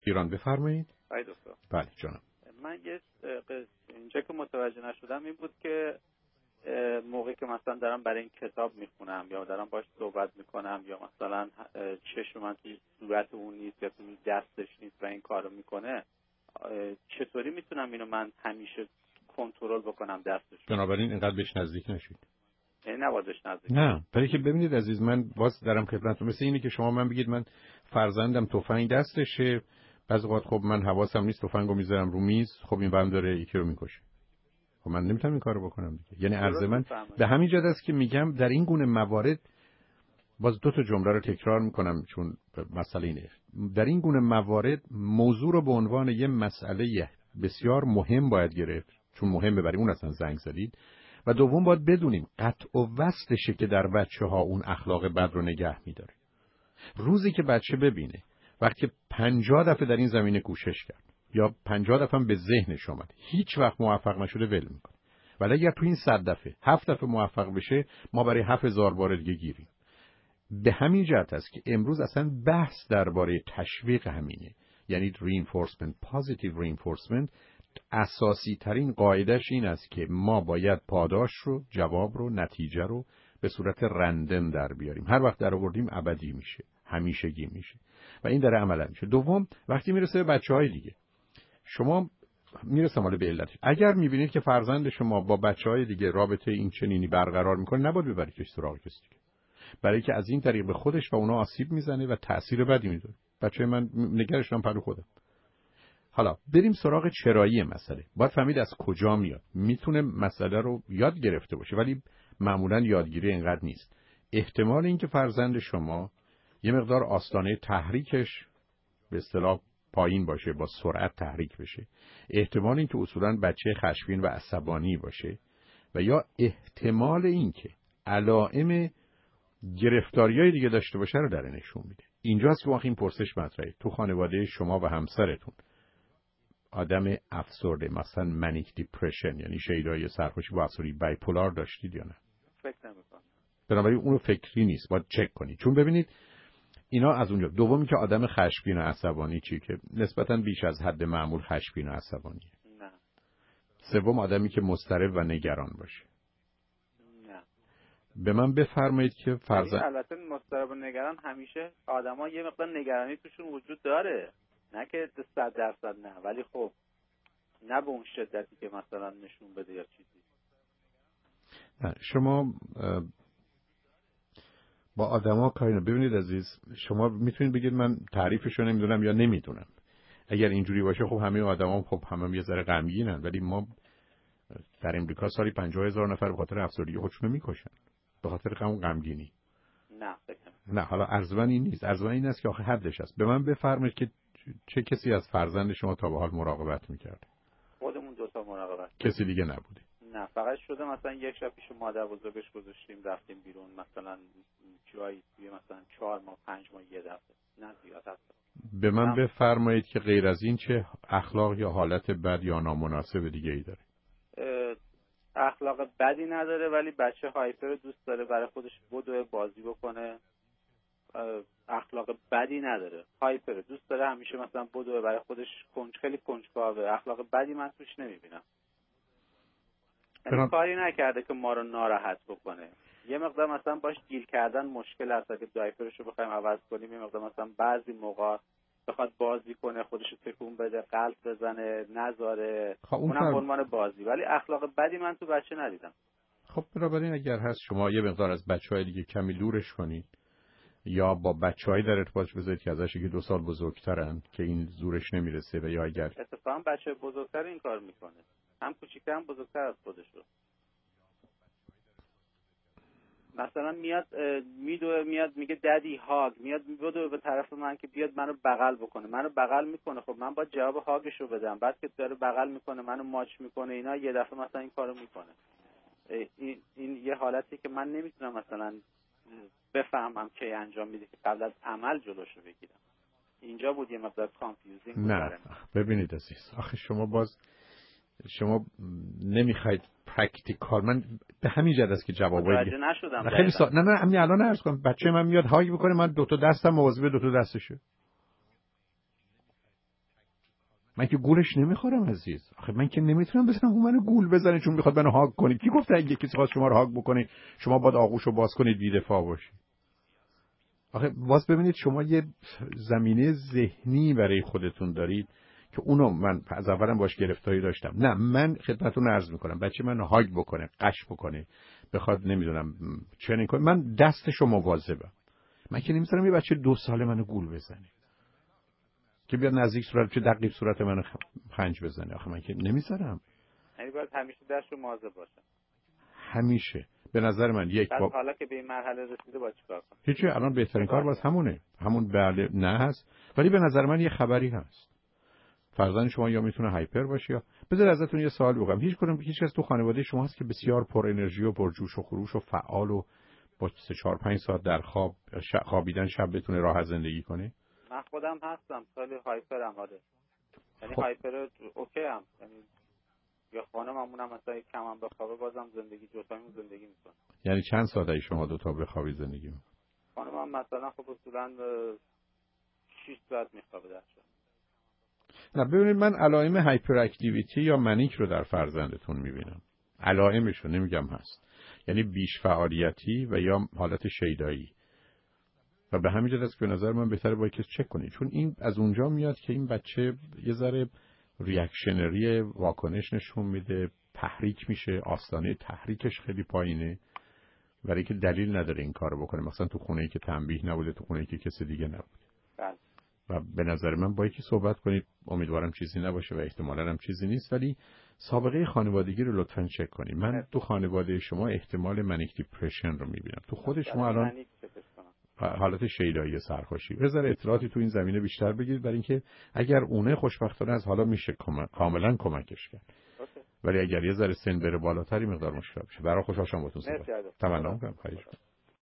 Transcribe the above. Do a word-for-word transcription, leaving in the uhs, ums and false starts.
ایران بفرمایید. آقای دکتر. بله جانم. من یه اینجا که متوجه نشدم این بود که موقعی که مثلا دارم برای این کتاب میخونم یا دارم باش صحبت میکنم یا مثلا چشم من توی صورت اون نیست یا توی دستش نیست و این کارو میکنه، چطوری میتونم اینو من همیشه کنترل بکنم دستش؟ بنابراین اینقدر بهش نزدیک نشید. یعنی نبایدش نزدیک. نه، برای که ببینید عزیز، من باز دارم خدمتتون، مثل اینه که شما من بگید من فرزندم تفنگ دستشه، بعضی وقت خب من حواسم نیست تفنگو میذارم رو میز، خب این برام داره یکی رو میکشه. خب من نمیتونم این کارو بکنم دیگه. یعنی عرض من به همین جهت است که میگم در این گونه موارد، باز دو تا جمله رو تکرار میکنم چون مسئله اینه، در این گونه موارد موضوع رو به عنوان یه مسئله بسیار مهم باید گرفت، چون مهمه برای اون اصلا زنگ زدید. و دوم باید بدونیم قطع و وصلشه که در بچه‌ها اون اخلاق بد رو نگه میداره. روزی که بچه ببینه وقتی پنجاه دفعه در این زمینه کوشش کرد یا پنجاه دفعه هم به ذهنش اومد هیچ وقت موفق نشده ول میکنه، ولی اگر تو این صد دفعه هفت دفعه موفق بشه ما برای هفت هزار بار دیگه گیریم. به همین جهت است که امروز اصلا بحث درباره تشویق همینه، یعنی reinforcement، positive reinforcement. اساسی ترین قاعدش این است که ما باید پاداش رو، جواب رو، نتیجه رو به صورت رندم در بیاریم. هر وقت در آوردیم ابدی میشه، همیشگی میشه و این داره عملا میشه. دوم، وقتی میرسه به بچهای دیگه، شما میرسه مال به علتش، اگر میبینید که فرزند شما با بچهای دیگه رابطه این چنینی برقرار میکنه، نباید ببریدش سراغ کسی دیگه، برای که از این طریق به خودش و اونا آسیب میزنه و تأثیر بدی میذاره. بچهای من نگرشم پلو خودم. حالا بریم سراغ چرایی مسئله. باید فهمید از کجا میاد. میتونه مسئله رو یاد گرفته باشه ولی معمولا یادگیری اینقدر نیست. احتمال اینکه فرزند شما یه مقدار آستانه تحریکش به اصطلاح پایین باشه، با سرعت تحریک بشه، احتمال اینکه اصولا بچه خشمگین و عصبانی باشه و یا احتمال اینکه علائم گرفتاریای دیگه داشته باشه رو در نشون میده. اینجاست که واقعا این پرسش مطرحه. تو خانواده شما و همسرتون آدم افسرده، مثلا منیک دیپرشن، یعنی شیدای سرخوشی با افسردگی بایپولار داشتید یا نه؟ فکر نمی‌کنم. بنابراین اونو فکری نیست، باید چک کنید. چون ببینید اینا از اونجا. دومی که آدم خشمگین و عصبانی چی که نسبتاً بیش از حد معمول خشمگین و عصبانیه. نه. سوم آدمی که مضطرب و نگران باشه. نه. به من بفرمایید که فرزند البته مضطرب و نگران همیشه آدما یه مقدار نگرانی توشون وجود داره، نه که صد درصد نه، ولی خب نه به اون شدتی که مثلا نشون بده یا چیزی. نه شما با آدما کاری نه. ببینید عزیز، شما میتونید بگید من تعریفشو نمیدونم یا نمیدونم. اگر اینجوری باشه خب همه آدما خب همه هم یه ذره غمگینن، ولی ما در امریکا سالی پنجاه هزار نفر به خاطر افسردگی خودشونو میکشن، به خاطر غم و غمگینی. نه فکر نه حالا ارزوان این نیست، ارزوان این است که آخه حدش هست. به من بفرمایید که چه کسی از فرزند شما تا به حال مراقبت میکرده؟ خودمون دو تا مراقبت. کسی دیگه نبوده؟ نه، فقط شده مثلا یک شب پیش مادر بزرگش گذاشتیم رفتیم بیرون، مثلا جایی توی مثلا چهار ماه پنج ماه یه دفعه، نه زیاد هست. به من بفرمایید که غیر از این چه اخلاق یا حالت بد یا نامناسب دیگه ای داره؟ اخلاق بدی نداره، ولی بچه هایپر دوست داره برای خودش بدو بازی بکنه. اخلاق بدی نداره، هایپر دوست داره همیشه مثلا بدو برای خودش، کنج خیلی کنجکاوه. اخلاق بدی من توش نمیبینم. یعنی کاری نکرده که ما رو ناراحت بکنه. یه مقدار مثلا باش گیر کردن مشکل هست، اگه دایپرش رو بخوایم عوض کنیم، یه مقدار مثلا بعضی موقع بخواد بازی کنه، خودش رو تکون بده، قلب بزنه، نذاره، اونم به عنوان بازی، ولی اخلاق بدی من تو بچه ندیدم. خب بنابراین اگر هست شما یه مقدار از بچهای دیگه کمی دورش کنید یا با بچه‌های در ارتباط بذارید که ازش یکی دو سال بزرگترن که این زورش نمیرسه، و یا اگر اتفاقا بچه بزرگتر این کار میکنه، هم کوچیک‌تر هم بزرگتر از خودش رو. مثلا میاد میدوه میاد میگه ددی هاگ، میاد میدوه به طرف من که بیاد منو بغل بکنه، منو بغل میکنه، خب من باید جواب هاگش رو بدم، بعد که داره بغل میکنه منو ماچ میکنه اینا، یه دفعه مثلا این کارو میکنه. این این یه حالتی که من نمیتونم مثلا بفهمم که انجام میده که قبل از عمل جلوشو بگیرم. اینجا بود یه مقدار کانفیوزینگ بود. نه ببینید عزیز، آخه شما باز شما نمیخواید پرکتیکال. من به همین جد است که جوابای متوجه نشدم. خیلی سا... نه نه همین الان عرض کنم، بچه من میاد هاگ بکنه، من دو تا دستم مواظب دو تا دستشه. من که گولش نمیخورم عزیز. آخه من که نمیتونم بزنم اون منو گول بزنه چون میخواد منو هاگ کنه. کی گفته اگه کسی خواست شما رو هاگ بکنه شما باید آغوشو باز کنید بی دفاع باشید؟ آخه باز ببینید شما یه زمینه ذهنی برای خودتون دارید که اونو من از اولم باش گرفتاری داشتم. نه من خدمتتون عرض میکنم بچه منو هاگ بکنه، قش بکنه، بخواد نمیدونم چنین کنه، من دستشو مواظبم. من که نمیذارم یه بچه دو ساله منو گول بزنه که بیاد نزدیک صورت چه دقیق صورت منو خنج بزنه. آخه من که نمیذارم. یعنی باید همیشه دستشو مواظب باشه. همیشه به نظر من یک با... حالا که به این مرحله رسیده باید چیکار کنم؟ هیچی. الان بهترین کار باز همونه. همون بله نه هست. ولی به نظر من یه خبری هست. فرزند شما یا میتونه هایپر باشه یا بذار ازتون یه سوال بگم. هیچ کدوم هیچ کس تو خانواده شما هست که بسیار پر انرژی و پر جوش و خروش و فعال و با سه چهار پنج ساعت در خواب شب خوابیدن شب بتونه راحت زندگی کنه؟ من خودم هستم خیلی هایپرم. آره یعنی خب. هایپر اوکی ام. یعنی یا خانممونم مثلا یک کم هم بخوابه بازم زندگی جوتایمون زندگی میکنه. یعنی چند ساعته شما دو تا بخوابید زندگی میکنید؟ خانمم مثلا خب اصولا شش ساعت میخوابه در شب. نه ببینید من علائم هایپر اکتیویتی یا منیک رو در فرزندتون میبینم. علائمش رو نمیگم هست. یعنی بیش فعالیتی و یا حالت شیدایی. و به همین جهت است که به نظر من بهتره با کسی چک کنید، چون این از اونجا میاد که این بچه یه ذره ریاکشنری واکنش نشون میده، تحریک میشه، آستانه تحریکش خیلی پایینه، برای که دلیل نداره این کارو بکنه. مثلا تو خونه‌ای که تنبیه نبوده، تو خونه‌ای که کسی دیگه نبوده. بله. و به نظر من با یکی صحبت کنید. امیدوارم چیزی نباشه و احتمالاً هم چیزی نیست، ولی سابقه خانوادگی رو لطفاً چک کنید. من تو خانواده شما احتمال منیک دیپرشن رو میبینم. تو خود شما الان حالت شیدایی سرخوشی. بذار اطلاعاتی تو این زمینه بیشتر بگید، برای اینکه اگر اونه خوشبختانه از حالا میشه کم... کاملا کمکش کرد. ولی اگر یه ذره سن بره بالاتری مقدار مشکل بشه. برای خوشحال شدم باهاتون صحبت کردم. تمنا می‌کنم. خواهش می‌کنم.